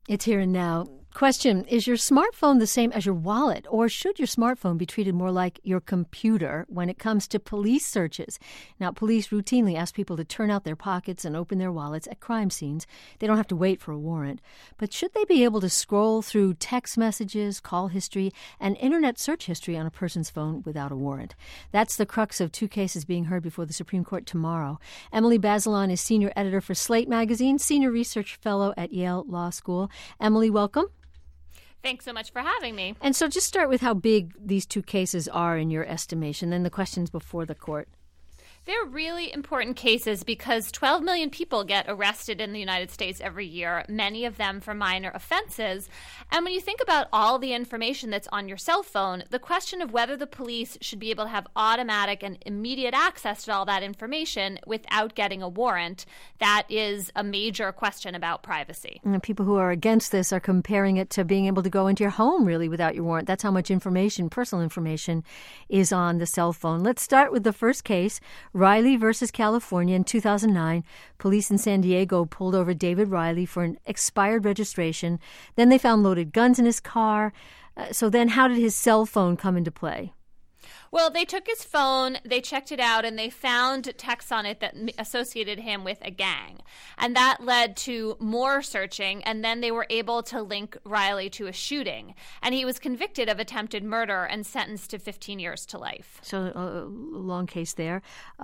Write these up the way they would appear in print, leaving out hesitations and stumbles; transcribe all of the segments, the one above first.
It's Here and Now. Question, is your smartphone the same as your wallet, or should your smartphone be treated more like your computer when it comes to police searches? Now, police routinely ask people to turn out their pockets and open their wallets at crime scenes. They don't have to wait for a warrant. But should they be able to scroll through text messages, call history, and internet search history on a person's phone without a warrant? That's the crux of two cases being heard before the Supreme Court tomorrow. Emily Bazelon is senior editor for Slate Magazine, senior research fellow at Yale Law School. Emily, welcome. Thanks so much for having me. And so just start with how big these two cases are in your estimation, then the questions before the court. They're really important cases because 12 million people get arrested in the United States every year, many of them for minor offenses. And when you think about all the information that's on your cell phone, the question of whether the police should be able to have automatic and immediate access to all that information without getting a warrant, that is a major question about privacy. And people who are against this are comparing it to being able to go into your home, really, without your warrant. That's how much information, personal information, is on the cell phone. Let's start with the first case. Riley versus California in 2009, police in San Diego pulled over David Riley for an expired registration. Then they found loaded guns in his car. So then how did his cell phone come into play? Well, they took his phone, they checked it out, and they found texts on it that associated him with a gang. And that led to more searching, and then they were able to link Riley to a shooting. And he was convicted of attempted murder and sentenced to 15 years to life. So a long case there.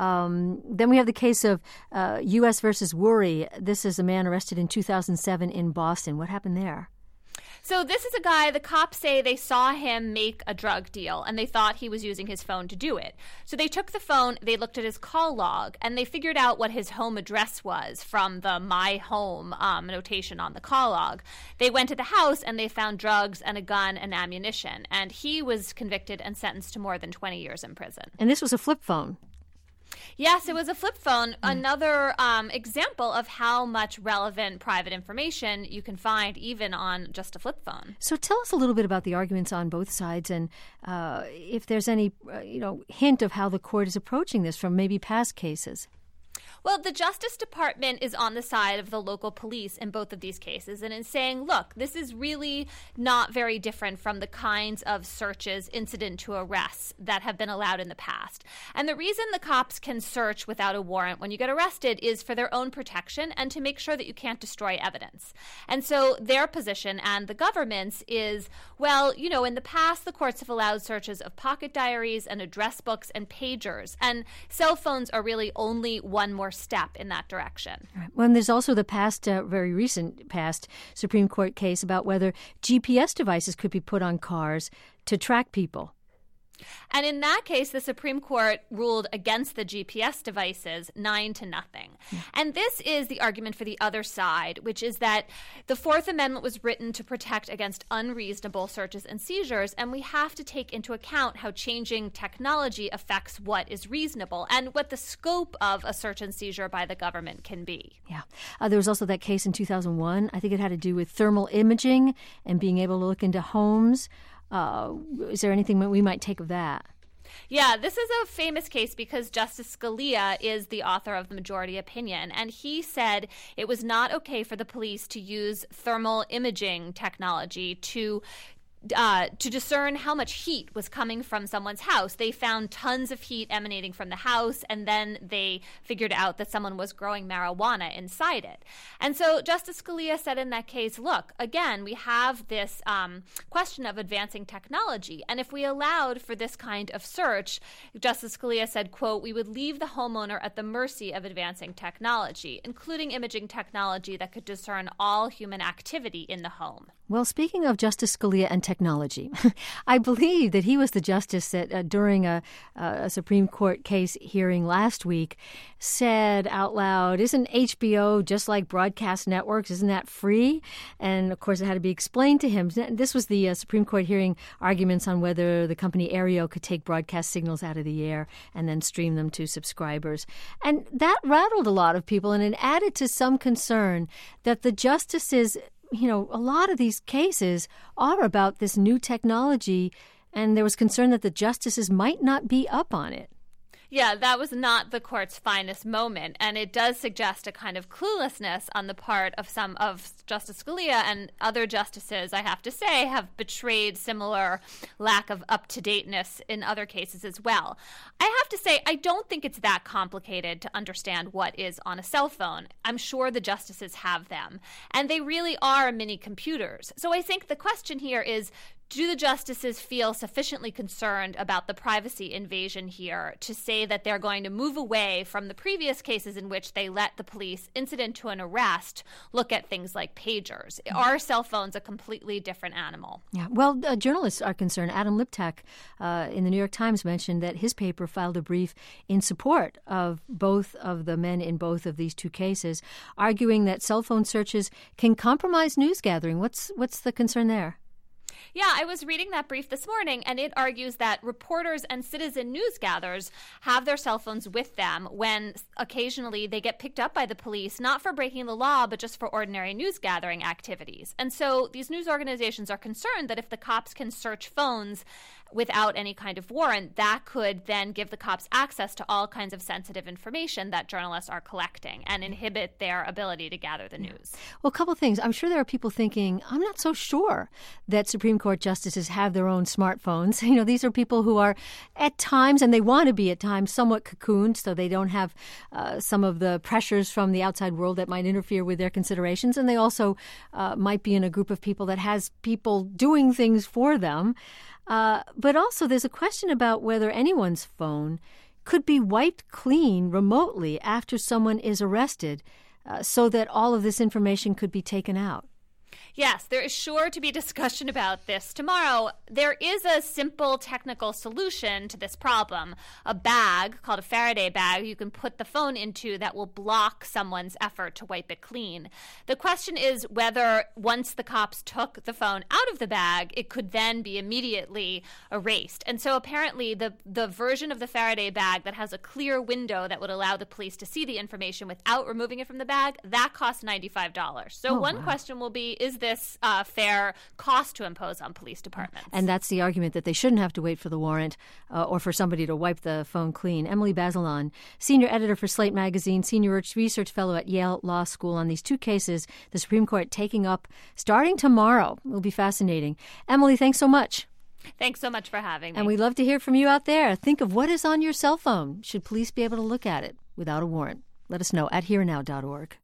Then we have the case of U.S. versus Worry. This is a man arrested in 2007 in Boston. What happened there? So this is a guy, the cops say they saw him make a drug deal and they thought he was using his phone to do it. So they took the phone, they looked at his call log, and they figured out what his home address was from the My Home notation on the call log. They went to the house and they found drugs and a gun and ammunition. And he was convicted and sentenced to more than 20 years in prison. And this was a flip phone. Yes, it was a flip phone. Another example of how much relevant private information you can find even on just a flip phone. So tell us a little bit about the arguments on both sides and if there's any hint of how the court is approaching this from maybe past cases. Well, the Justice Department is on the side of the local police in both of these cases and is saying, look, this is really not very different from the kinds of searches incident to arrests that have been allowed in the past. And the reason the cops can search without a warrant when you get arrested is for their own protection and to make sure that you can't destroy evidence. And so their position and the government's is, well, in the past, the courts have allowed searches of pocket diaries and address books and pagers, and cell phones are really only one more step in that direction. Right. Well, and there's also the very recent past Supreme Court case about whether GPS devices could be put on cars to track people. And in that case, the Supreme Court ruled against the GPS devices 9-0. Yeah. And this is the argument for the other side, which is that the Fourth Amendment was written to protect against unreasonable searches and seizures, and we have to take into account how changing technology affects what is reasonable and what the scope of a search and seizure by the government can be. Yeah. There was also that case in 2001. I think it had to do with thermal imaging and being able to look into homes. Is there anything we might take of that? Yeah, this is a famous case because Justice Scalia is the author of the majority opinion, and he said it was not okay for the police to use thermal imaging technology to discern how much heat was coming from someone's house. They found tons of heat emanating from the house, and then they figured out that someone was growing marijuana inside it. And so Justice Scalia said in that case, look, again, we have this question of advancing technology, and if we allowed for this kind of search, Justice Scalia said, quote, we would leave the homeowner at the mercy of advancing technology, including imaging technology that could discern all human activity in the home. Well, speaking of Justice Scalia and technology, I believe that he was the justice that during a Supreme Court case hearing last week said out loud, isn't HBO just like broadcast networks? Isn't that free? And, of course, it had to be explained to him. This was the Supreme Court hearing arguments on whether the company Aereo could take broadcast signals out of the air and then stream them to subscribers. And that rattled a lot of people, and it added to some concern that the justices, a lot of these cases are about this new technology, and there was concern that the justices might not be up on it. Yeah, that was not the court's finest moment, and it does suggest a kind of cluelessness on the part of some of Justice Scalia and other justices, I have to say, have betrayed similar lack of up-to-dateness in other cases as well. I have to say, I don't think it's that complicated to understand what is on a cell phone. I'm sure the justices have them, and they really are mini computers. So I think the question here is, do the justices feel sufficiently concerned about the privacy invasion here to say that they're going to move away from the previous cases in which they let the police, incident to an arrest, look at things like pagers? Are cell phones a completely different animal? Yeah. Well, journalists are concerned. Adam Liptak in the New York Times mentioned that his paper filed a brief in support of both of the men in both of these two cases, arguing that cell phone searches can compromise news gathering. What's the concern there? Yeah, I was reading that brief this morning, and it argues that reporters and citizen news gatherers have their cell phones with them when occasionally they get picked up by the police, not for breaking the law, but just for ordinary news gathering activities. And so these news organizations are concerned that if the cops can search phones without any kind of warrant, that could then give the cops access to all kinds of sensitive information that journalists are collecting and inhibit their ability to gather the news. Well, a couple of things. I'm sure there are people thinking, I'm not so sure that Supreme Court justices have their own smartphones. You know, these are people who are at times, and they want to be at times, somewhat cocooned, so they don't have some of the pressures from the outside world that might interfere with their considerations. And they also might be in a group of people that has people doing things for them. But also there's a question about whether anyone's phone could be wiped clean remotely after someone is arrested so that all of this information could be taken out. Yes, there is sure to be discussion about this tomorrow. There is a simple technical solution to this problem. A bag called a Faraday bag you can put the phone into that will block someone's effort to wipe it clean. The question is whether once the cops took the phone out of the bag, it could then be immediately erased. And so apparently the version of the Faraday bag that has a clear window that would allow the police to see the information without removing it from the bag, that costs $95. So one question will be, is this fair cost to impose on police departments? And that's the argument, that they shouldn't have to wait for the warrant or for somebody to wipe the phone clean. Emily Bazelon, senior editor for Slate Magazine, senior research fellow at Yale Law School on these two cases the Supreme Court taking up starting tomorrow. It will be fascinating. Emily, thanks so much. Thanks so much for having me. And we'd love to hear from you out there. Think of what is on your cell phone. Should police be able to look at it without a warrant? Let us know at herenow.org.